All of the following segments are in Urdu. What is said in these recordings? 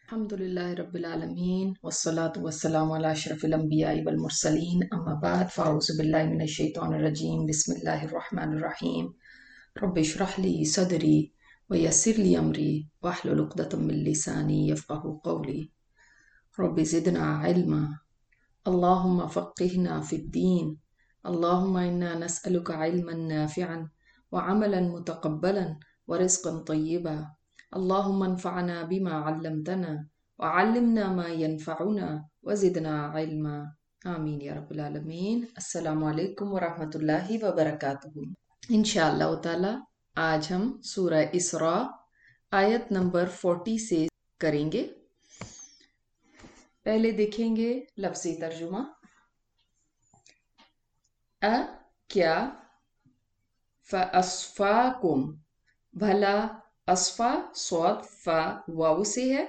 الحمدللہ رب العالمین والصلاة والسلام علی اشرف الانبیاء والمرسلین اما بعد فاعوذ باللہ من الشیطان الرجیم بسم اللہ الرحمن الرحیم رب اشرح لی صدری ویسر لی امری واحلل عقدۃ من لسانی یفقهوا قولی رب زدنا علما اللہم فقہنا فی الدین اللہم انا نسألک علما نافعا وعملا متقبلا ورزقا طیبا اللهم انفعنا بما علمتنا وعلمنا ما ينفعنا وزدنا علما آمین یا رب العالمین۔ السلام علیکم ورحمۃ اللہ وبرکاتہ۔ انشاءاللہ تعالی آج ہم سورہ اسراء آیت نمبر 40 سے کریں گے۔ پہلے دیکھیں گے لفظی ترجمہ۔ کیا فاصفاکم، بھلا اصفا صاد فا واو سے ہے،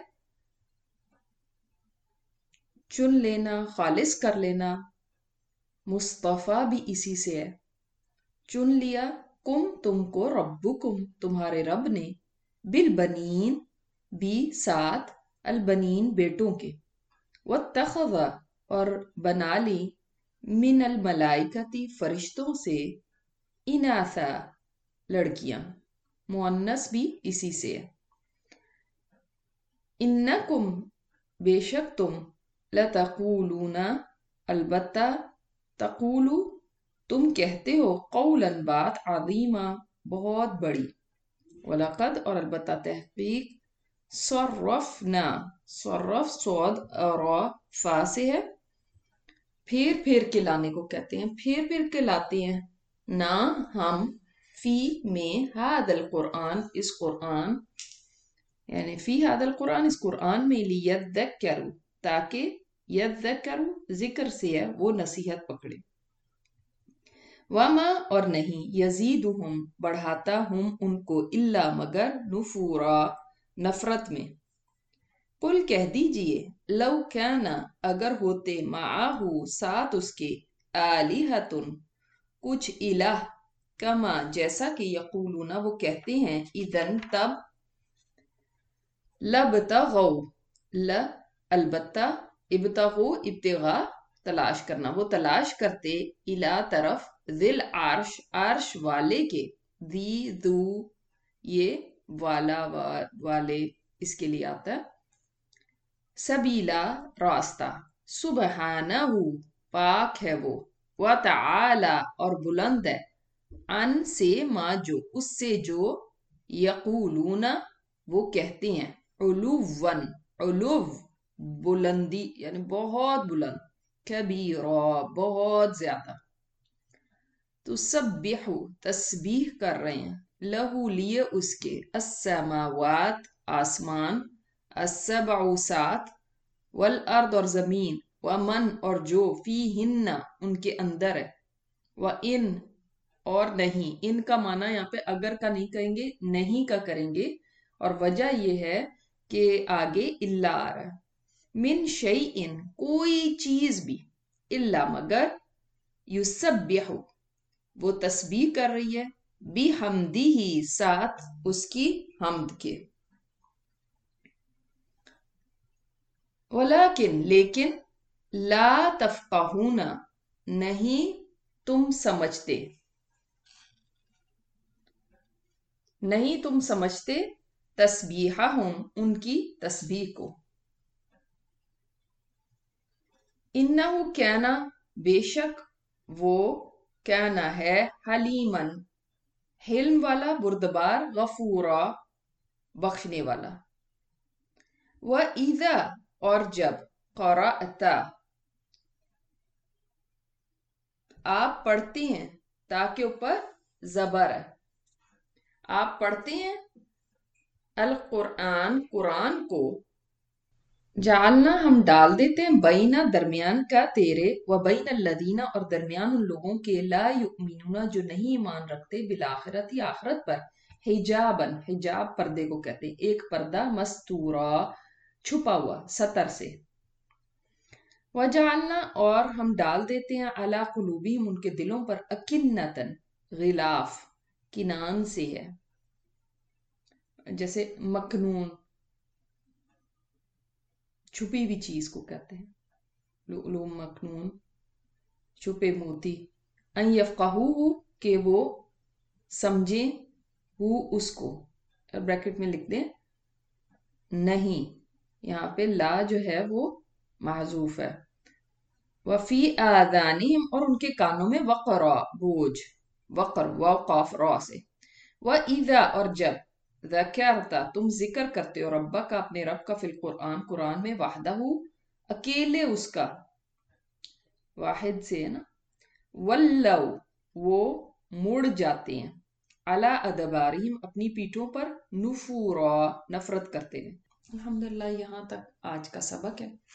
چن لینا، خالص کر لینا۔ مصطفیٰ بھی اسی سے ہے، چن لیا۔ کم تم کو، ربکم تمہارے رب نے، بالبنین بھی ساتھ، البنین بیٹوں کے، واتخذ اور بنا لی، من الملائکتی فرشتوں سے، اناثا لڑکیاں، مؤنث بھی اسی سے ہے۔ انکم بے شک تم، لتقولون البتہ، تقولو تم کہتے ہو، قولا بات، عظیما بہت بڑی، وَلَقَدْ اور البتہ تحقیق، صرفنا صرف صاد را فا سے ہے، پھر پھر کے لانے کو کہتے ہیں، پھر پھر کے لاتے ہیں نا ہم، فی میں، ہذا القرآن اس قرآن، یعنی فی ہذا القرآن اس قرآن میں، لیذکروا تاکہ، یذکروا ذکر سے ہے وہ نصیحت پکڑے، وما اور نہیں، یزیدہم بڑھاتا ہم ان کو، الا مگر، نفورا نفرت میں۔ قل کہہ دیجئے، لو کان اگر ہوتے، معاہو ساتھ اس کے، آلہۃ کچھ الہ، کما جیسا کہ، یقولون وہ کہتے ہیں، اذن تب، لبتغوا البتہ، ابتغوا ابتغاء تلاش کرنا، وہ تلاش کرتے، الی طرف، ذل عرش عرش والے کے، ذی ذو یہ والا والے اس کے لیے آتا ہے، سبیلا راستہ، سبحانہ پاک ہے وہ، وتعالی اور بلند ہے، ان سے ما جو اس سے جو، یقولون وہ کہتے ہیں، علوًا علو بلندی یعنی بہت بلند، کبیرا بہت زیادہ، تسبح تسبیح کر رہے ہیں، لہو لیے اس کے، السماوات آسمان، السبع سات، والارض اور زمین، ومن اور جو، فیہن ان کے اندر ہے، وَإِن اور نہیں، ان کا معنی یہاں پہ اگر کا نہیں کہیں گے، نہیں کا کریں گے، اور وجہ یہ ہے کہ آگے الا آ رہا ہے، من شیئن کوئی چیز بھی، الا مگر، یسبح وہ تسبیح کر رہی ہے، بحمدہ ساتھ اس کی حمد کے، ولیکن لیکن، لا تفقہون نہیں تم سمجھتے، نہیں تم سمجھتے، تسبیحہم ان کی تسبیح کو، انہو کانا بے شک وہ، کانا ہے، حلیمن حلم والا، بردبار، غفورا بخشنے والا، وَإِذَا اور جب، قرأت آپ پڑھتے ہیں، تاکہ اوپر زبر ہے، آپ پڑھتے ہیں، القرآن قرآن کو، جعلنا ہم ڈال دیتے ہیں، بینہ درمیان کا، تیرے، و بین الذین اور درمیان ان لوگوں کے، لا یؤمنون جو نہیں ایمان رکھتے، بالآخرت آخرت پر، حجابن حجاب پردے کو کہتے ہیں، ایک پردہ، مستورا چھپا ہوا، ستر سے، وجعلنا اور ہم ڈال دیتے ہیں، علی قلوبہم ان کے دلوں پر، اکنتن غلاف کنان سے ہے، جیسے مکنون، چھپی ہوئی چیز کو کہتے ہیں. لؤلؤ مکنون، چھپے موتی. ان یفقہوہ، کہ وہ سمجھیں، ہو اس کو. بریکٹ میں لکھ دیں نہیں، یہاں پہ لا جو ہے وہ محذوف ہے. وفی آذانہم، اور ان کے کانوں میں وقرا، بوجھ. وقر واو قاف را سے. وَإِذَا، اور جب ذکرتا، تم ذکر کرتے ہو ربک، اپنے رب کا، فی القرآن، قرآن میں، وحدہ، اکیلے اس کا، واحد سے ہے نا. ولو، وہ مڑ جاتے ہیں، علی ادبارہم، اپنی پیٹھوں پر، نفورا، نفرت کرتے ہیں. الحمدللہ یہاں تک آج کا سبق ہے.